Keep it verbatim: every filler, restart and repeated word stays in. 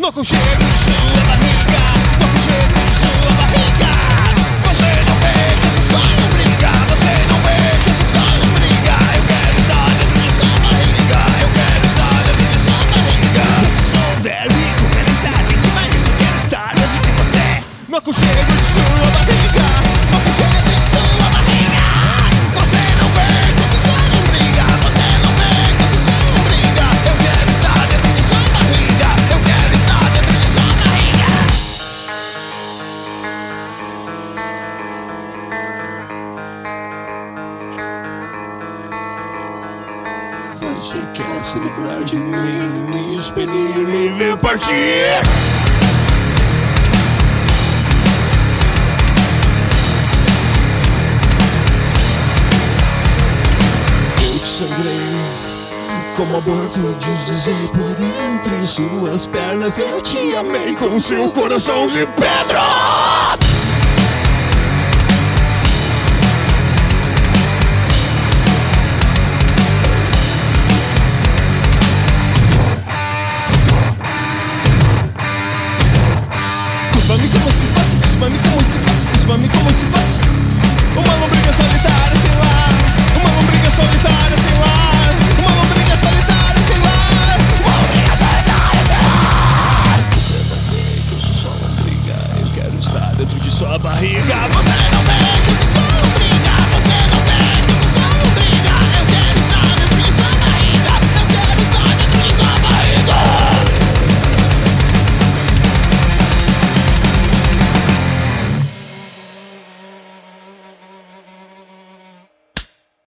no aconchego de sua barriga, no aconchego de sua barriga. Você não vê que esse sonho briga, você não vê que esse sonho briga. Eu quero estar dentro de sua barriga, eu quero estar dentro de sua barriga. Esse som velho e organizado demais, eu quero estar dentro de você, no aconchego de sua barriga, no aconchego de sua barriga. Você não vê que esse sonho briga, você não vê que esse sonho briga. Eu quero estar dentro de sua barriga, eu quero estar dentro de sua barriga. Você quer se livrar de mim, me expelir, me ver partir. Eu te sangrei como aborto, deslizei por entre suas pernas. Eu te amei com seu coração de pedra.